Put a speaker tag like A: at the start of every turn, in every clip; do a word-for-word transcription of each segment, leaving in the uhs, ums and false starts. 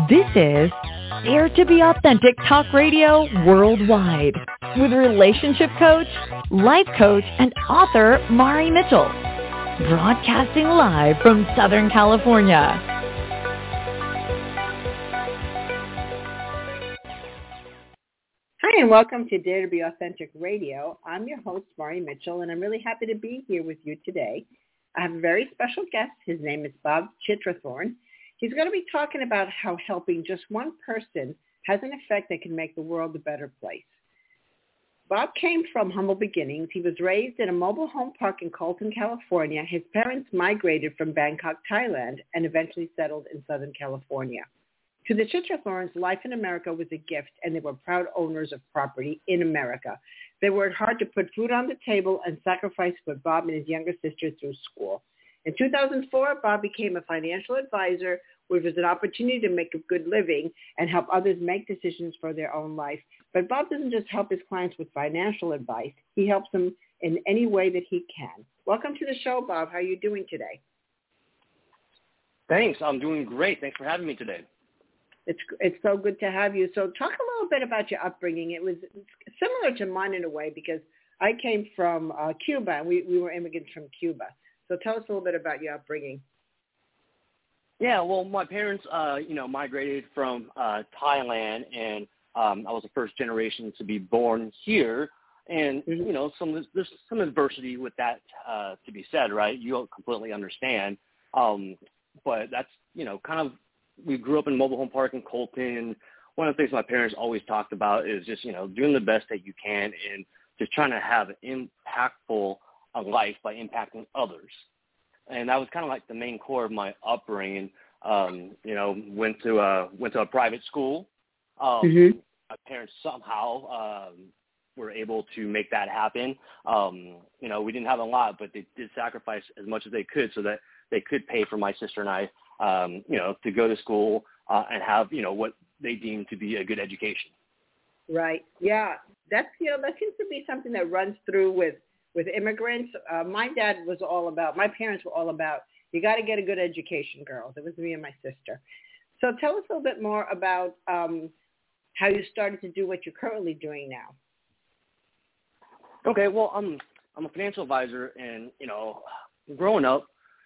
A: This is Dare to be Authentic Talk Radio Worldwide with relationship coach, life coach, and author Mari Mitchell. Broadcasting live from Southern California.
B: Hi, and welcome to Dare to be Authentic Radio. I'm your host, Mari Mitchell, and I'm really happy to be here with you today. I have a very special guest. His name is Bob Chitrathorn. He's going to be talking about how helping just one person has an effect that can make the world a better place. Bob came from humble beginnings. He was raised in a mobile home park in Colton, California. His parents migrated from Bangkok, Thailand, and eventually settled in Southern California. To the Chitrathorns, life in America was a gift, and they were proud owners of property in America. They worked hard to put food on the table and sacrificed to put Bob and his younger sister through school. In two thousand four, Bob became a financial advisor, which was an opportunity to make a good living and help others make decisions for their own life. But Bob doesn't just help his clients with financial advice. He helps them in any way that he can. Welcome to the show, Bob. How are you doing today?
C: Thanks. I'm doing great. Thanks for having me today.
B: It's it's so good to have you. So talk a little bit about your upbringing. It was similar to mine in a way because I came from uh, Cuba, and we, we were immigrants from Cuba. So tell us a little bit about your upbringing.
C: Yeah, well, my parents, uh, you know, migrated from uh, Thailand, and um, I was the first generation to be born here. And, mm-hmm. you know, some there's some adversity with that uh, to be said, right? You don't completely understand. Um, but that's, you know, kind of, we grew up in mobile home park in Colton. One of the things my parents always talked about is just, you know, doing the best that you can and just trying to have an impactful uh, life by impacting others. And that was kind of like the main core of my upbringing. Um, you know, went to a, went to a private school. Um, mm-hmm. My parents somehow um, were able to make that happen. Um, you know, we didn't have a lot, but they did sacrifice as much as they could so that they could pay for my sister and I, um, you know, to go to school uh, and have, you know, what they deemed to be a good education.
B: Right. Yeah. That's, you know, that seems to be something that runs through with, with immigrants. Uh, my dad was all about, my parents were all about, you got to get a good education, girls. It was me and my sister. So tell us a little bit more about um, how you started to do what you're currently doing now.
C: Okay. Well, I'm, I'm a financial advisor, and, you know, growing up,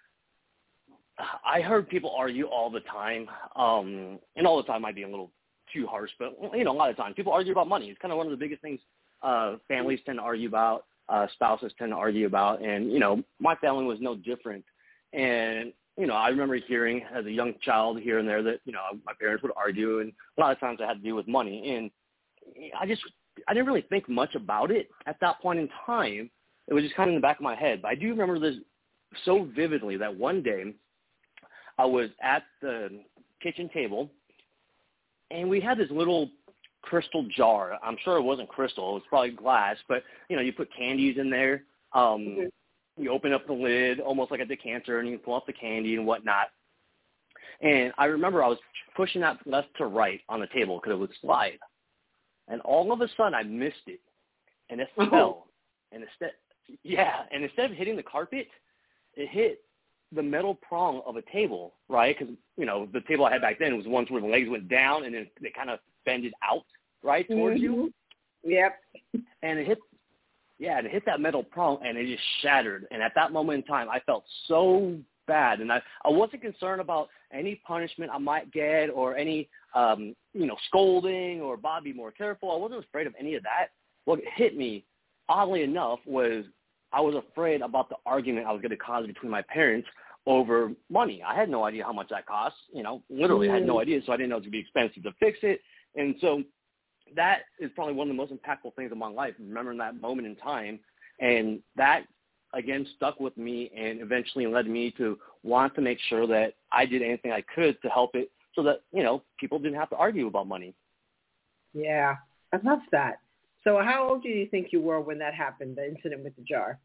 C: I heard people argue all the time, um, and all the time might be a little too harsh, but, you know, a lot of times people argue about money. It's kind of one of the biggest things uh, families tend to argue about, uh, spouses tend to argue about, and, you know, my family was no different. And, you know, I remember hearing as a young child here and there that, you know, my parents would argue, and a lot of times it had to do with money. And I just, I didn't really think much about it at that point in time. It was just kind of in the back of my head. But I do remember this so vividly that one day I was at the kitchen table, and we had this little crystal jar. I'm sure it wasn't crystal. It was probably glass. But, you know, you put candies in there. Um, mm-hmm. You open up the lid almost like a decanter, and you can pull out the candy and whatnot. And I remember I was pushing that left to right on the table because it would slide. And all of a sudden I missed it, and it oh. fell. And instead, yeah, and instead of hitting the carpet, it hit the metal prong of a table, right? Because, you know, the table I had back then was one where the legs went down and then they kind of bended out, right, towards mm-hmm. you.
B: Yep.
C: And it hit, yeah, and it hit that metal prong, and it just shattered. And at that moment in time, I felt so bad. And I, I wasn't concerned about any punishment I might get or any, um, you know, scolding or Bob, be more careful. I wasn't afraid of any of that. What hit me, oddly enough, was I was afraid about the argument I was going to cause between my parents over money. I had no idea how much that cost. You know, literally, mm. I had no idea, so I didn't know it would be expensive to fix it. And so that is probably one of the most impactful things of my life, remembering that moment in time. And that, again, stuck with me and eventually led me to want to make sure that I did anything I could to help it so that, you know, people didn't have to argue about money.
B: Yeah, I love that. So how old do you think you were when that happened, the incident with the jar?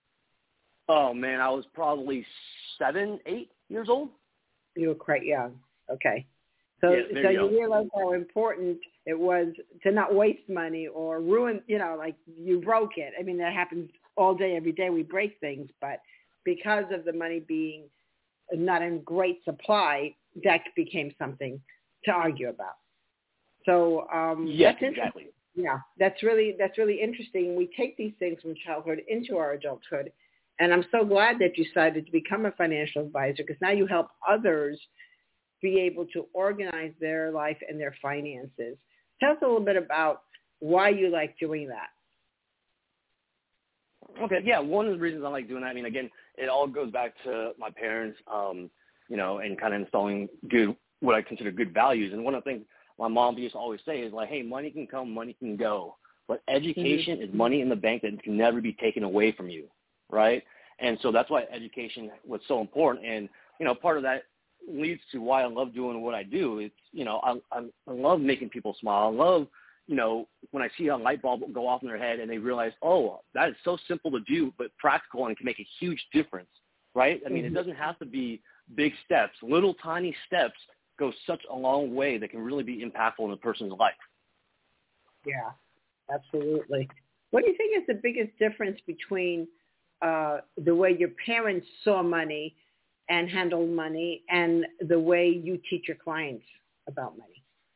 C: Oh, man, I was probably seven, eight years old.
B: You were quite young. Okay. So,
C: yeah,
B: so you realized how important it was to not waste money or ruin, you know, like you broke it. I mean, that happens all day, every day. We break things, but because of the money being not in great supply, that became something to argue about. So um,
C: yes,
B: that's
C: exactly.
B: Yeah, that's really that's really interesting. We take these things from childhood into our adulthood, and I'm so glad that you decided to become a financial advisor because now you help others be able to organize their life and their finances. Tell us a little bit about why you like doing that.
C: Okay, yeah, one of the reasons I like doing that, I mean, again, it all goes back to my parents, um, you know, and kind of installing good, what I consider good values. And one of the things my mom used to always say is like, hey, money can come, money can go. But education mm-hmm. is money in the bank that can never be taken away from you, right? And so that's why education was so important. And, you know, part of that leads to why I love doing what I do. It's, you know, I, I, I love making people smile. I love, you know, when I see a light bulb go off in their head and they realize, oh, that is so simple to do, but practical and can make a huge difference, right? I mean, mm-hmm. it doesn't have to be big steps. Little tiny steps go such a long way that can really be impactful in a person's life.
B: Yeah, absolutely. What do you think is the biggest difference between uh, the way your parents saw money and handled money and the way you teach your clients about money?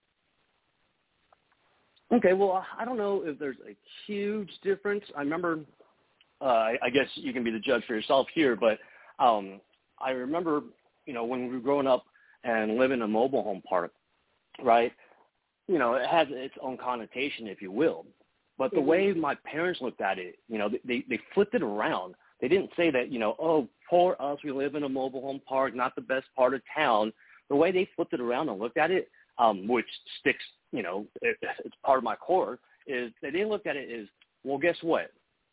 C: Okay, well, I don't know if there's a huge difference. I remember, uh, I guess you can be the judge for yourself here, but um, I remember, you know, when we were growing up and living in a mobile home park, right, you know, it has its own connotation, if you will. But the mm-hmm. way my parents looked at it, you know, they, they flipped it around. They didn't say that, you know, oh, poor us, we live in a mobile home park, not the best part of town. The way they flipped it around and looked at it, um, which sticks, you know, it, it's part of my core, is that they looked at it as, well, guess what?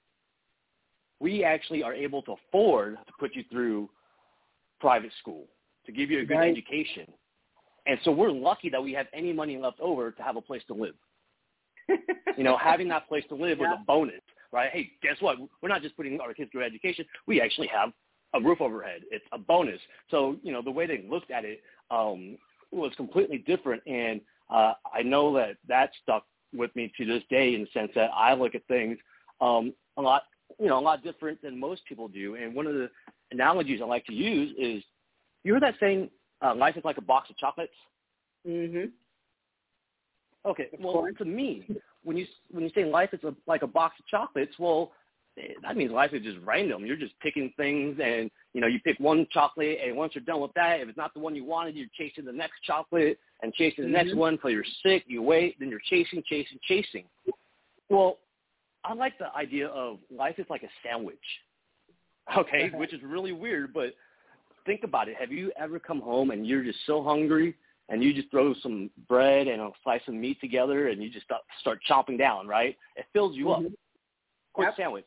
C: We actually are able to afford to put you through private school, to give you a good right. education. And so we're lucky that we have any money left over to have a place to live. You know, having that place to live yeah. was a bonus, right? Hey, guess what? We're not just putting our kids through education. We actually have a roof overhead. It's a bonus. So, you know, the way they looked at it um, was completely different. And uh, I know that that stuck with me to this day in the sense that I look at things um, a lot, you know, a lot different than most people do. And one of the analogies I like to use is, you heard that saying, uh, life is like a box of chocolates?
B: Mm-hmm.
C: Okay, well, to me, when you when you say life is a, like a box of chocolates, well, that means life is just random. You're just picking things, and, you know, you pick one chocolate, and once you're done with that, if it's not the one you wanted, you're chasing the next chocolate and chasing the mm-hmm. next one until you're sick, you wait, then you're chasing, chasing, chasing. Well, I like the idea of life is like a sandwich, okay, uh-huh. which is really weird, but think about it. Have you ever come home and you're just so hungry and you just throw some bread and a slice of meat together and you just start, start chomping down, right? It fills you mm-hmm. up. Quick yep. sandwich.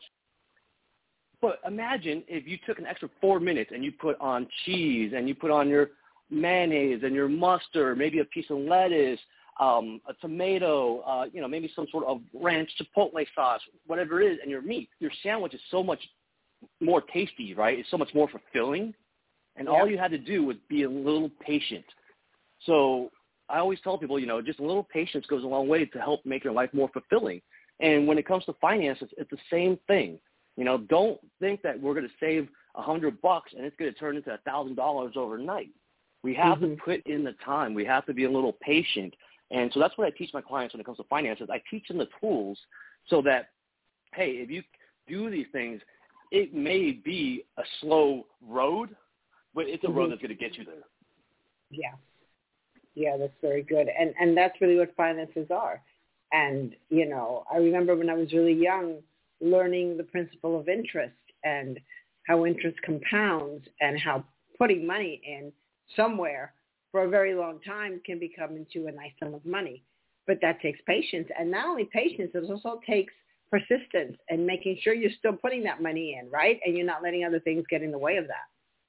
C: But imagine if you took an extra four minutes and you put on cheese and you put on your mayonnaise and your mustard, maybe a piece of lettuce, um, a tomato, uh, you know, maybe some sort of ranch chipotle sauce, whatever it is, and your meat. Your sandwich is so much more tasty, right? It's so much more fulfilling. And yep. all you had to do was be a little patient. So I always tell people, you know, just a little patience goes a long way to help make your life more fulfilling. And when it comes to finances, it's the same thing. You know, don't think that we're going to save a hundred bucks and it's going to turn into a thousand dollars overnight. We have mm-hmm. to put in the time. We have to be a little patient. And so that's what I teach my clients when it comes to finances. I teach them the tools so that, hey, if you do these things, it may be a slow road, but it's a mm-hmm. road that's going to get you there.
B: Yeah. Yeah, that's very good. And and that's really what finances are. And, you know, I remember when I was really young learning the principle of interest and how interest compounds and how putting money in somewhere for a very long time can become into a nice sum of money. But that takes patience. And not only patience, it also takes persistence and making sure you're still putting that money in, right? And you're not letting other things get in the way of that.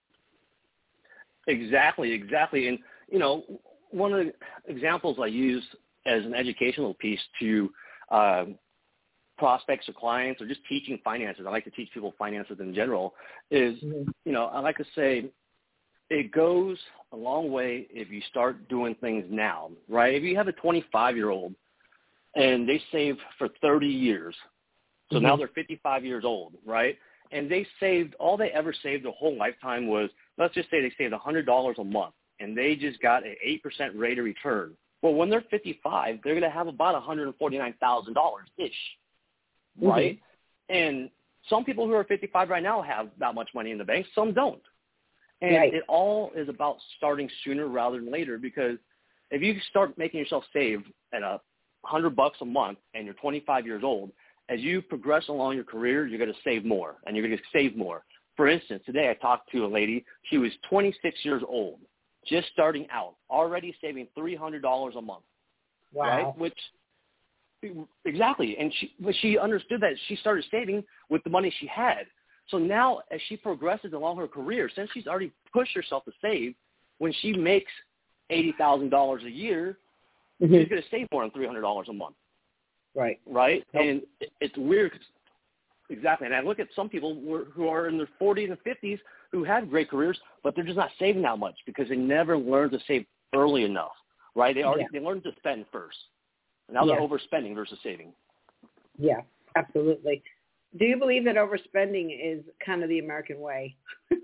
C: Exactly, exactly. And, you know, one of the examples I use as an educational piece to uh, prospects or clients or just teaching finances, I like to teach people finances in general, is, mm-hmm. you know, I like to say it goes a long way if you start doing things now, right? If you have a twenty-five-year-old and they save for thirty years, so mm-hmm. now they're fifty-five years old, right? And they saved, all they ever saved their whole lifetime was, let's just say they saved one hundred dollars a month. and they just got an eight percent rate of return. Well, when they're fifty-five, they're going to have about one hundred forty-nine thousand dollars-ish, right? Mm-hmm. And some people who are fifty-five right now have that much money in the bank. Some don't. And right. It all is about starting sooner rather than later, because if you start making yourself save at a hundred bucks a month and you're twenty-five years old, as you progress along your career, you're going to save more and you're going to save more. For instance, today I talked to a lady. She was twenty-six years old, just starting out, already saving three hundred dollars a month.
B: Wow.
C: Right? Which, exactly. And she, but she understood that she started saving with the money she had. So now as she progresses along her career, since she's already pushed herself to save, when she makes eighty thousand dollars a year, mm-hmm. she's going to save more than three hundred dollars a month.
B: Right.
C: Right?
B: Nope.
C: And it's weird. Exactly. And I look at some people who are in their forties and fifties who have great careers, but they're just not saving that much because they never learned to save early enough, right? They already yeah. they learned to spend first. Now yeah. they're overspending versus saving.
B: Yeah, absolutely. Do you believe that overspending is kind of the American way?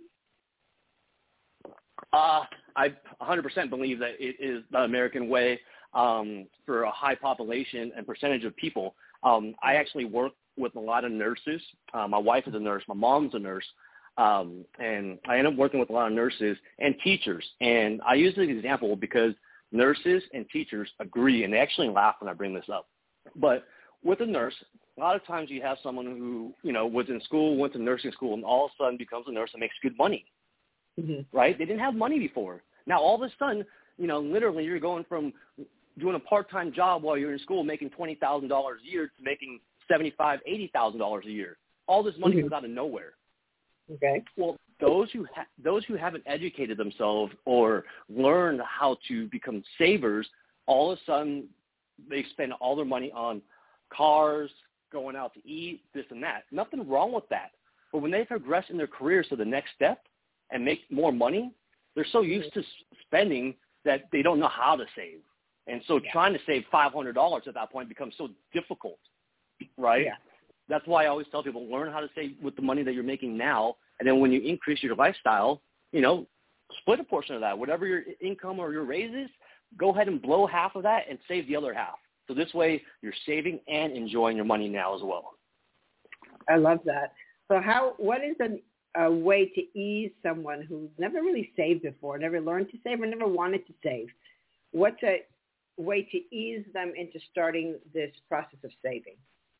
C: uh, I one hundred percent believe that it is the American way um, for a high population and percentage of people. Um, I actually work with a lot of nurses. Uh, my wife is a nurse. My mom's a nurse. Um, and I end up working with a lot of nurses and teachers. And I use this example because nurses and teachers agree, and they actually laugh when I bring this up. But with a nurse, a lot of times you have someone who, you know, was in school, went to nursing school, and all of a sudden becomes a nurse and makes good money, mm-hmm. right? They didn't have money before. Now, all of a sudden, you know, literally you're going from doing a part-time job while you're in school making twenty thousand dollars a year to making seventy-five thousand dollars, eighty thousand dollars a year. All this money mm-hmm. comes out of nowhere.
B: Okay.
C: Well, those who ha- those who haven't educated themselves or learned how to become savers, all of a sudden they spend all their money on cars, going out to eat, this and that. Nothing wrong with that. But when they progress in their careers to the next step and make more money, they're so used to spending that they don't know how to save. And so yeah. trying to save five hundred dollars at that point becomes so difficult, right? Yeah. That's why I always tell people, learn how to save with the money that you're making now. And then when you increase your lifestyle, you know, split a portion of that. Whatever your income or your raise is, go ahead and blow half of that and save the other half. So this way you're saving and enjoying your money now as well.
B: I love that. So how, what is a, a way to ease someone who's never really saved before, never learned to save or never wanted to save? What's a way to ease them into starting this process of saving?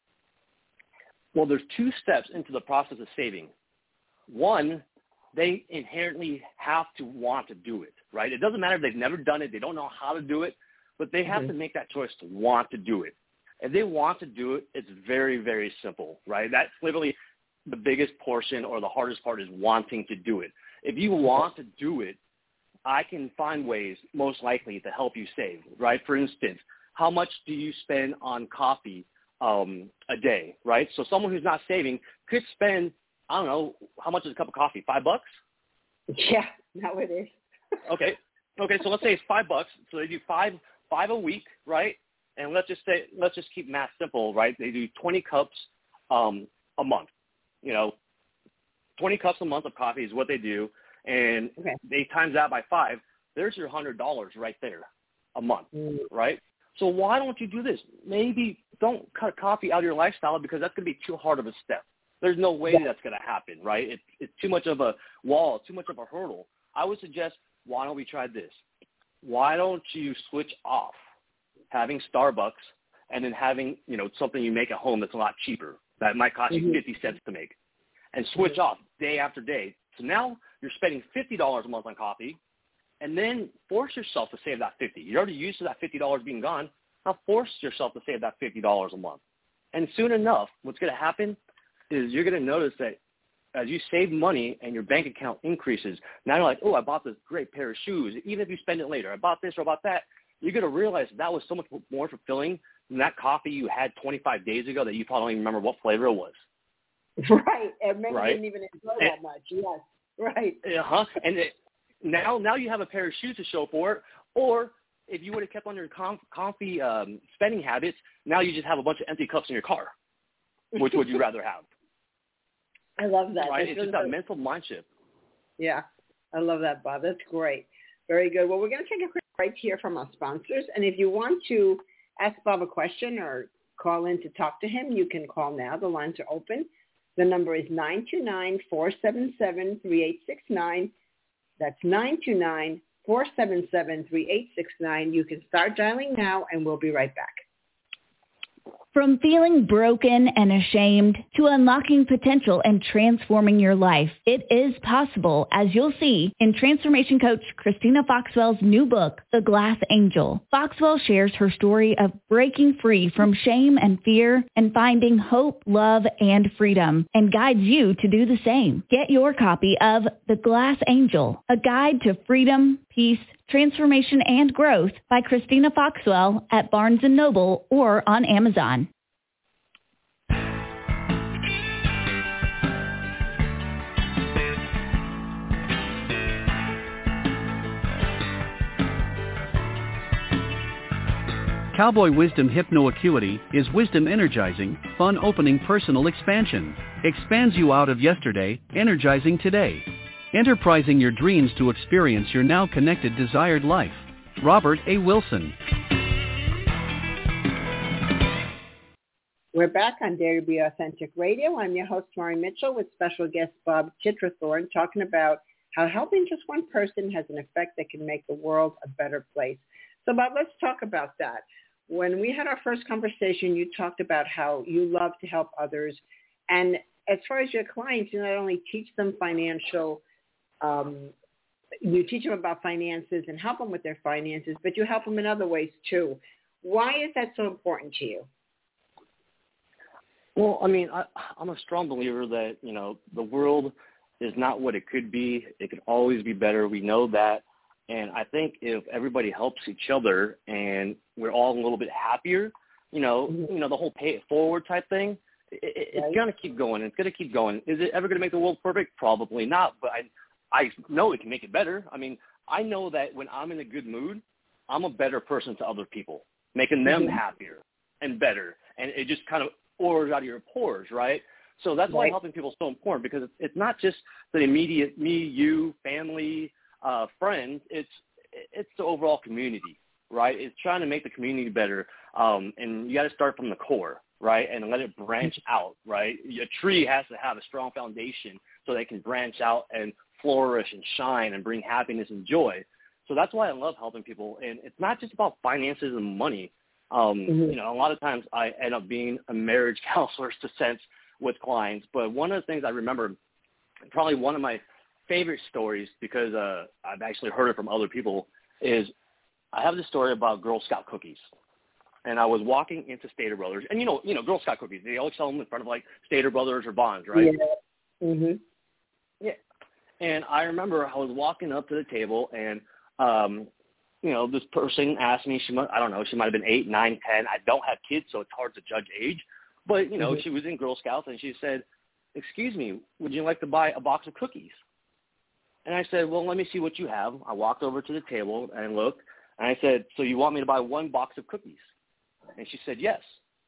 C: Well, there's two steps into the process of saving. One, they inherently have to want to do it, right? It doesn't matter if they've never done it, they don't know how to do it, but they have mm-hmm. to make that choice to want to do it. If they want to do it, it's very, very simple, right? That's literally the biggest portion or the hardest part is wanting to do it. If you want to do it, I can find ways most likely to help you save, right? For instance, how much do you spend on coffee um, a day, right? So someone who's not saving could spend, I don't know, how much is a cup of coffee? Five bucks?
B: Yeah, now it is.
C: okay. Okay, so let's say it's five bucks. So they do five five a week, right? And let's just say, let's just keep math simple, right? They do twenty cups um, a month. You know, twenty cups a month of coffee is what they do. And okay. they times that by five, there's your one hundred dollars right there a month, mm. right? So why don't you do this? Maybe don't cut coffee out of your lifestyle because that's going to be too hard of a step. There's no way yeah. that's going to happen, right? It, it's too much of a wall, too much of a hurdle. I would suggest, why don't we try this? Why don't you switch off having Starbucks and then having, you know, something you make at home that's a lot cheaper that might cost mm-hmm. you fifty cents to make, and switch mm-hmm. off day after day. So now you're spending fifty dollars a month on coffee, and then force yourself to save that fifty dollars. You're already used to that fifty dollars being gone. Now force yourself to save that fifty dollars a month. And soon enough, what's going to happen is you're going to notice that as you save money and your bank account increases, now you're like, oh, I bought this great pair of shoes. Even if you spend it later, I bought this or about that, you're going to realize that was so much more fulfilling than that coffee you had twenty-five days ago that you probably don't even remember what flavor it was.
B: Right. And maybe
C: right?
B: you didn't even enjoy
C: and,
B: that much. Yes. Right.
C: Uh-huh. And it, now now you have a pair of shoes to show for it. Or if you would have kept on your com- coffee um, spending habits, now you just have a bunch of empty cups in your car. Which would you rather have?
B: I love that.
C: Right?
B: That's
C: It's
B: really
C: just that
B: good.
C: mental mind shift.
B: Yeah. I love that, Bob. That's great. Very good. Well, we're going to take a quick break here from our sponsors. And if you want to ask Bob a question or call in to talk to him, you can call now. The lines are open. The number is nine two nine, four seven seven, three eight six nine. That's nine two nine, four seven seven, three eight six nine. You can start dialing now, and we'll be right back.
A: From feeling broken and ashamed to unlocking potential and transforming your life, it is possible, as you'll see in transformation coach Christina Foxwell's new book, The Glass Angel. Foxwell shares her story of breaking free from shame and fear and finding hope, love, and freedom, and guides you to do the same. Get your copy of The Glass Angel, a guide to freedom, peace, transformation, and growth by Christina Foxwell at Barnes and Noble or on Amazon.
D: Cowboy Wisdom Hypno-Acuity is wisdom energizing, fun opening personal expansion. Expands you out of yesterday, energizing today. Enterprising your dreams to experience your now connected desired life. Robert A. Wilson.
B: We're back on Dare to Be Authentic Radio. I'm your host, Mari Mitchell, with special guest Bob Chitrathorn, talking about how helping just one person has an effect that can make the world a better place. So, Bob, let's talk about that. When we had our first conversation, you talked about how you love to help others. And as far as your clients, you not only teach them financial Um, you teach them about finances and help them with their finances, but you help them in other ways too. Why is that so important to you?
C: Well, I mean, I, I'm a strong believer that, you know, the world is not what it could be. It could always be better. We know that. And I think if everybody helps each other and we're all a little bit happier, you know, mm-hmm. you know, the whole pay it forward type thing, it, it's right. going to keep going. It's going to keep going. Is it ever going to make the world perfect? Probably not. But I I know it can make it better. I mean, I know that when I'm in a good mood, I'm a better person to other people, making them mm-hmm. happier and better. And it just kind of pours out of your pores, right? So that's why right. helping people is so important, because it's, it's not just the immediate me, you, family, uh, friends. It's it's the overall community, right? It's trying to make the community better. Um, and you got to start from the core, right, and let it branch out, right? A tree has to have a strong foundation so they can branch out and flourish and shine and bring happiness and joy. So that's why I love helping people. And it's not just about finances and money. Um, mm-hmm. You know, a lot of times I end up being a marriage counselor to sense with clients. But one of the things I remember, probably one of my favorite stories, because uh, I've actually heard it from other people, is I have this story about Girl Scout cookies. And I was walking into Stater Brothers. And, you know, you know, Girl Scout cookies, they always sell them in front of, like, Stater Brothers or Bonds, right?
B: Yeah. Mm-hmm.
C: Yeah. And I remember I was walking up to the table, and, um, you know, this person asked me, she might, I don't know, she might have been eight, nine, ten. I don't have kids, so it's hard to judge age. But, you know, mm-hmm. she was in Girl Scouts, and she said, excuse me, would you like to buy a box of cookies? And I said, well, let me see what you have. I walked over to the table and looked, and I said, so you want me to buy one box of cookies? And she said, yes.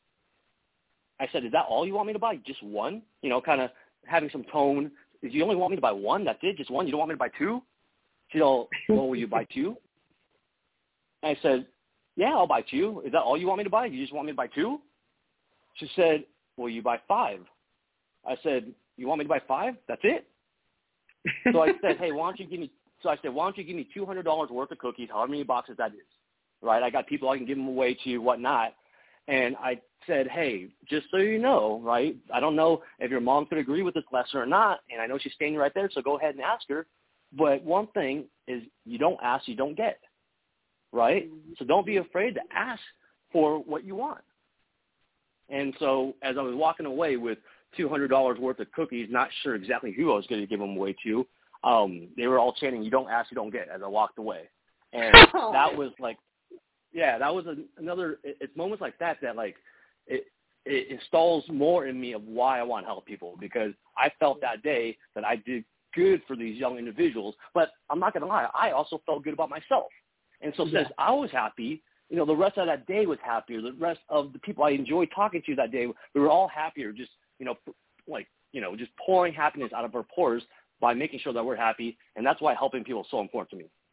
C: I said, is that all you want me to buy? Just one? You know, kind of having some tone. Is you only want me to buy one? That's it? Just one? You don't want me to buy two? She said, well, will you buy two? And I said, yeah, I'll buy two. Is that all you want me to buy? You just want me to buy two? She said, will you buy five? I said, you want me to buy five? That's it? So I said, hey, why don't you give me, so I said, why don't you give me two hundred dollars worth of cookies, however many boxes that is, right? I got people I can give them away to, whatnot. And I said, hey, just so you know, right, I don't know if your mom could agree with this lesson or not, and I know she's standing right there, so go ahead and ask her. But one thing is, you don't ask, you don't get, right? So don't be afraid to ask for what you want. And so as I was walking away with two hundred dollars worth of cookies, not sure exactly who I was going to give them away to, um, they were all chanting, you don't ask, you don't get, as I walked away. And that was like, yeah, that was a, another, it, it's moments like that that, like, it, it installs more in me of why I want to help people, because I felt that day that I did good for these young individuals, but I'm not going to lie, I also felt good about myself. And so since yeah. I was happy, you know, the rest of that day was happier. The rest of the people I enjoyed talking to that day, we were all happier, just, you know, like, you know, just pouring happiness out of our pores by making sure that we're happy. And that's why helping people is so important to me.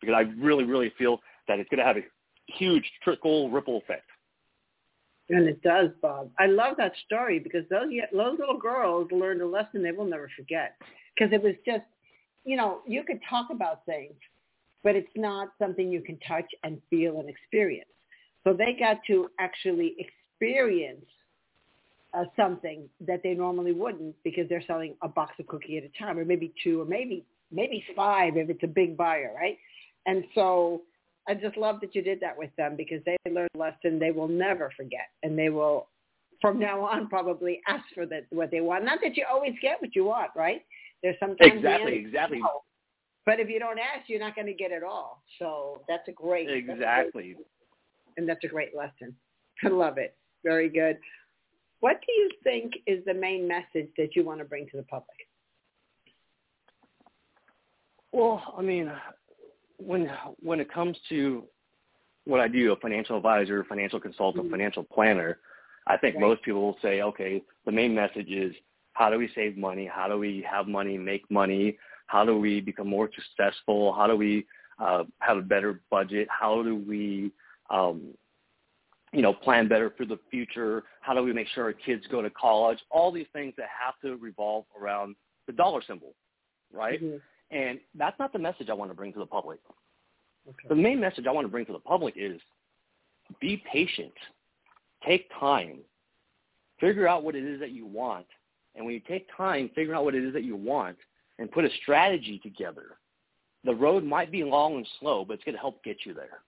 C: because I really, really feel that it's going to have a huge trickle ripple effect.
B: And it does, Bob. I love that story because those those little girls learned a lesson they will never forget. Because it was just, you know, you could talk about things, but it's not something you can touch and feel and experience. So they got to actually experience uh, something that they normally wouldn't because they're selling a box of cookie at a time, or maybe two, or maybe maybe five if it's a big buyer, right? And so I just love that you did that with them because they learned a lesson they will never forget, and they will, from now on, probably ask for the, what they want. Not that you always get what you want, right? There's sometimes
C: exactly, exactly.
B: No. But if you don't ask, you're not going to get it all. So that's a great
C: exactly,
B: that's a great, and that's a great lesson. I love it. Very good. What do you think is the main message that you want to bring to the public?
C: Well, I mean, when when it comes to what I do, a financial advisor, financial consultant, mm-hmm. financial planner, I think right. most people will say, okay, the main message is how do we save money? How do we have money, make money? How do we become more successful? How do we uh, have a better budget? How do we, um, you know, plan better for the future? How do we make sure our kids go to college? All these things that have to revolve around the dollar symbol, right? Mm-hmm. And that's not the message I want to bring to the public. Okay. The main message I want to bring to the public is be patient. Take time. Figure out what it is that you want. And when you take time, figure out what it is that you want and put a strategy together. The road might be long and slow, but it's going to help get you there.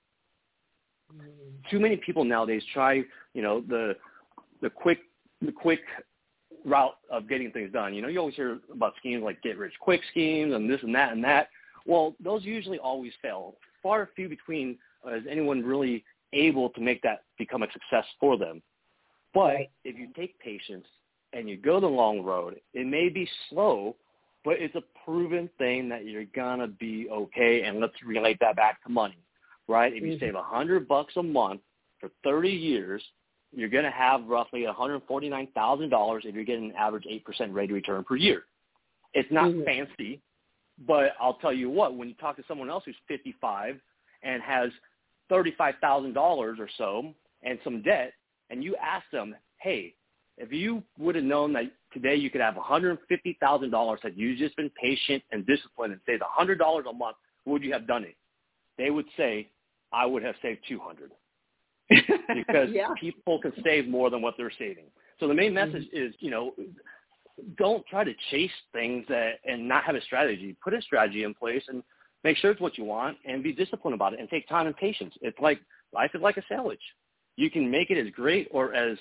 C: Mm. Too many people nowadays try, you know, the the quick the quick route of getting things done. You know, you always hear about schemes like get-rich-quick schemes and this and that and that. Well, those usually always fail. Far few between uh, is anyone really able to make that become a success for them. But right. if you take patience and you go the long road, it may be slow, but it's a proven thing that you're going to be okay. And let's relate that back to money, right? If you mm-hmm. save one hundred bucks a month for thirty years, you're going to have roughly one hundred forty-nine thousand dollars if you're getting an average eight percent rate of return per year. It's not mm-hmm. fancy, but I'll tell you what, when you talk to someone else who's fifty-five and has thirty-five thousand dollars or so and some debt, and you ask them, hey, if you would have known that today you could have one hundred fifty thousand dollars had you just been patient and disciplined and saved one hundred dollars a month, would you have done it? They would say, I would have saved two hundred dollars. Because yeah. people can save more than what they're saving. So the main message mm-hmm. is, you know, don't try to chase things that, and not have a strategy. Put a strategy in place and make sure it's what you want and be disciplined about it and take time and patience. It's like life is like a sandwich. You can make it as great or as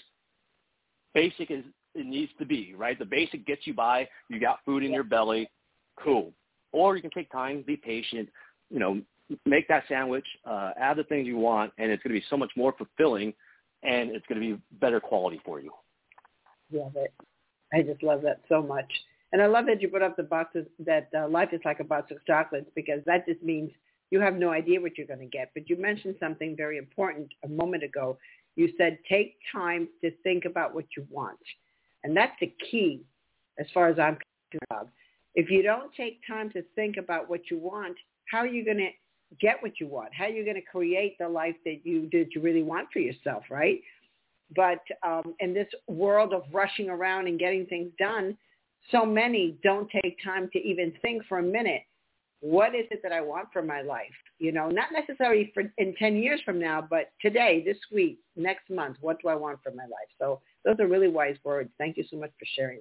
C: basic as it needs to be, right? The basic gets you by. You got food in yeah. your belly. Cool. Or you can take time, be patient, you know, make that sandwich, uh, add the things you want, and it's going to be so much more fulfilling, and it's going to be better quality for you.
B: Love it. I just love that so much. And I love that you put up the boxes that uh, life is like a box of chocolates, because that just means you have no idea what you're going to get. But you mentioned something very important a moment ago. You said take time to think about what you want. And that's the key as far as I'm concerned. If you don't take time to think about what you want, how are you going to get what you want? How are you going to create the life that you that you really want for yourself, right? But um, in this world of rushing around and getting things done, so many don't take time to even think for a minute, what is it that I want for my life? You know, not necessarily for in ten years from now, but today, this week, next month, what do I want for my life? So those are really wise words. Thank you so much for sharing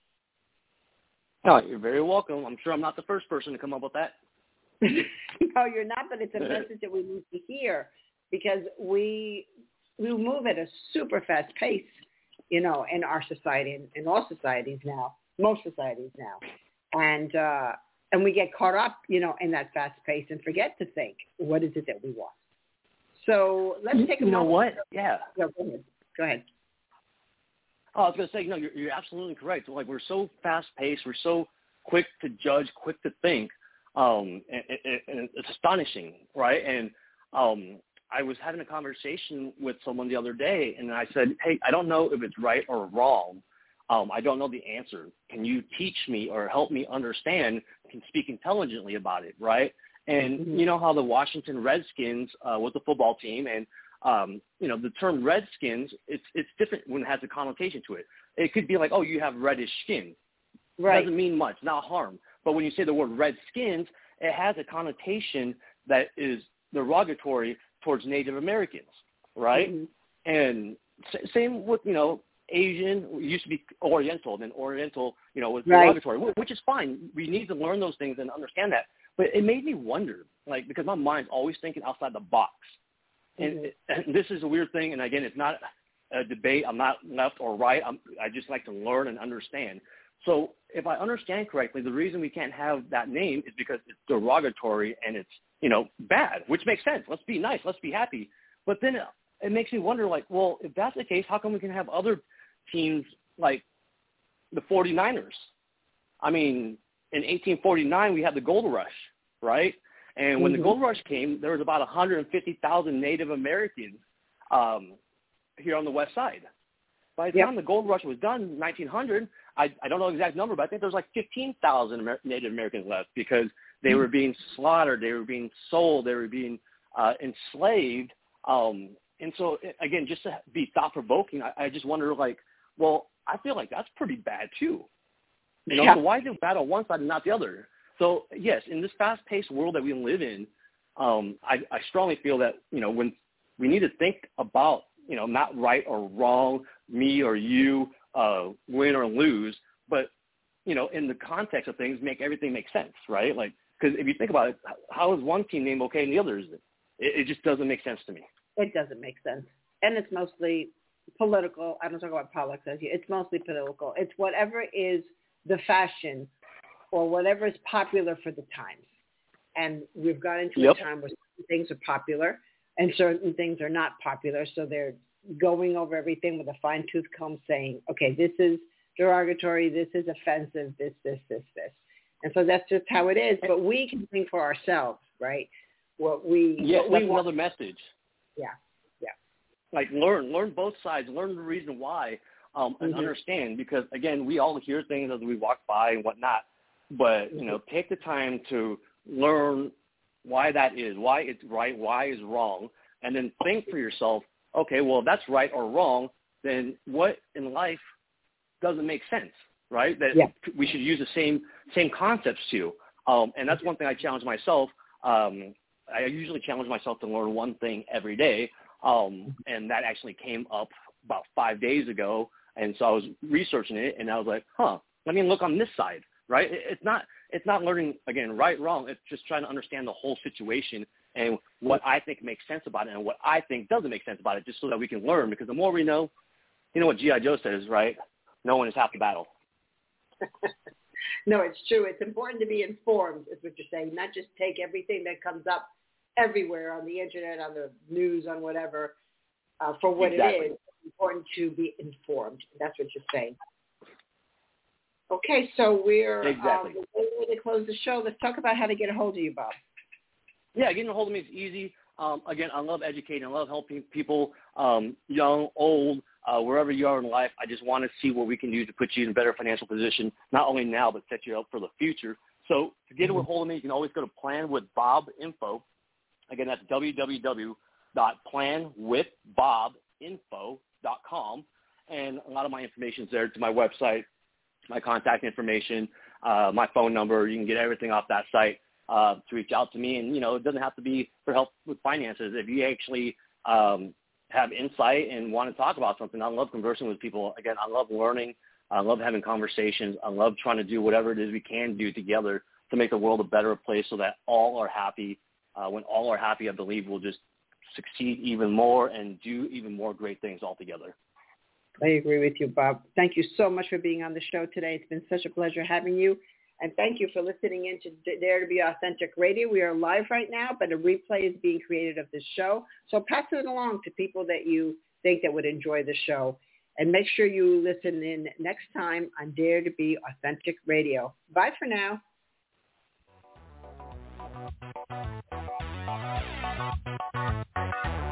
B: that.
C: Oh, you're very welcome. I'm sure I'm not the first person to come up with that.
B: No, you're not, but it's a message that we need to hear, because we we move at a super fast pace, you know, in our society, in, in all societies now, most societies now. And uh, and we get caught up, you know, in that fast pace and forget to think, what is it that we want? So let's take a
C: You know
B: moment.
C: what? Yeah.
B: Go ahead. Go ahead.
C: Oh, I was going to say, no, you're, you're absolutely correct. Like, we're so fast-paced. We're so quick to judge, quick to think. Um, and, and, and it's astonishing, right? And um, I was having a conversation with someone the other day, and I said, hey, I don't know if it's right or wrong, Um, I don't know the answer. Can you teach me or help me understand, can speak intelligently about it, right? And mm-hmm. you know how the Washington Redskins uh, was the football team, and um, you know the term Redskins, it's it's different when it has a connotation to it. It could be like, oh, you have reddish skin. Right. It doesn't mean much, not harm. But when you say the word Redskins, it has a connotation that is derogatory towards Native Americans, right? Mm-hmm. And s- same with, you know, Asian, it used to be Oriental, then Oriental, you know, was derogatory, right. Which is fine. We need to learn those things and understand that. But it made me wonder, like, because my mind's always thinking outside the box. And, mm-hmm. and this is a weird thing, and again, it's not a debate. I'm not left or right. I'm, I just like to learn and understand. So if I understand correctly, the reason we can't have that name is because it's derogatory and it's, you know, bad, which makes sense. Let's be nice. Let's be happy. But then it makes me wonder, like, well, if that's the case, how come we can have other teams like the forty-niners? I mean, in eighteen forty-nine, we had the Gold Rush, right? And when mm-hmm. the Gold Rush came, there was about one hundred fifty thousand Native Americans um, here on the West Side. By the yep. time the Gold Rush was done in nineteen hundred, I, I don't know the exact number, but I think there was like fifteen thousand Amer- Native Americans left because they mm-hmm. were being slaughtered, they were being sold, they were being uh, enslaved. Um, and so, again, just to be thought-provoking, I, I just wonder, like, well, I feel like that's pretty bad too. You know, yeah. So why do bad on one side and not the other? So, yes, in this fast-paced world that we live in, um, I, I strongly feel that, you know, when we need to think about, you know, not right or wrong, me or you, uh, win or lose, but, you know, in the context of things, make everything make sense, right? Like, because if you think about it, how is one team name okay and the other isn't? It, it just doesn't make sense to me.
B: It doesn't make sense. And it's mostly political. I don't talk about politics as you. It's mostly political. It's whatever is the fashion or whatever is popular for the times. And we've got into yep. a time where certain things are popular and certain things are not popular. So they're going over everything with a fine-tooth comb saying, okay, this is derogatory, this is offensive, this, this, this, this. And so that's just how it is. But we can think for ourselves, right? What we
C: Yes,
B: what
C: that's
B: we
C: another
B: want.
C: message.
B: Yeah, yeah.
C: Like learn, learn both sides, learn the reason why, um, and mm-hmm. understand. Because, again, we all hear things as we walk by and whatnot. But, you know, take the time to learn why that is, why it's right, why is wrong, and then think for yourself, okay, well, if that's right or wrong, then what in life doesn't make sense, right? That yeah. we should use the same same concepts to. Um, and that's one thing I challenge myself. Um, I usually challenge myself to learn one thing every day, um, and that actually came up about five days ago. And so I was researching it, and I was like, huh, let me look on this side, right? It's not it's not learning, again, right, wrong. It's just trying to understand the whole situation and what I think makes sense about it and what I think doesn't make sense about it, just so that we can learn. Because the more we know, you know what G I. Joe says, right? Knowing is half the battle.
B: No, it's true. It's important to be informed, is what you're saying, not just take everything that comes up everywhere on the internet, on the news, on whatever, uh, for what
C: exactly.
B: it is. It's important to be informed. That's what you're saying. Okay, so we're
C: exactly.
B: um, ready to close the show. Let's talk about how to get a hold of you, Bob.
C: Yeah, getting a hold of me is easy. Um, again, I love educating. I love helping people, um, young, old, uh, wherever you are in life. I just want to see what we can do to put you in a better financial position, not only now, but set you up for the future. So to get mm-hmm. a hold of me, you can always go to Plan with Bob Info. Again, that's w w w dot plan with bob info dot com. And a lot of my information is there to my website, my contact information, uh, my phone number. You can get everything off that site. Uh, to reach out to me. And, you know, it doesn't have to be for help with finances. If you actually um, have insight and want to talk about something, I love conversing with people. Again, I love learning. I love having conversations. I love trying to do whatever it is we can do together to make the world a better place so that all are happy. Uh, when all are happy, I believe we'll just succeed even more and do even more great things altogether.
B: I agree with you, Bob. Thank you so much for being on the show today. It's been such a pleasure having you. And thank you for listening in to Dare to Be Authentic Radio. We are live right now, but a replay is being created of this show. So pass it along to people that you think that would enjoy the show. And make sure you listen in next time on Dare to Be Authentic Radio. Bye for now.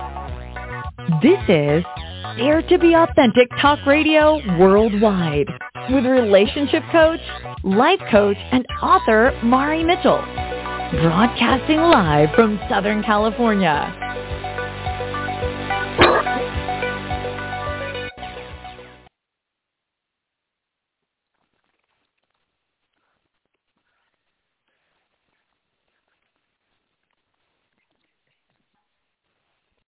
A: This is Dare to Be Authentic Talk Radio Worldwide. with relationship coach, life coach, and author Mari Mitchell. Broadcasting live from Southern California.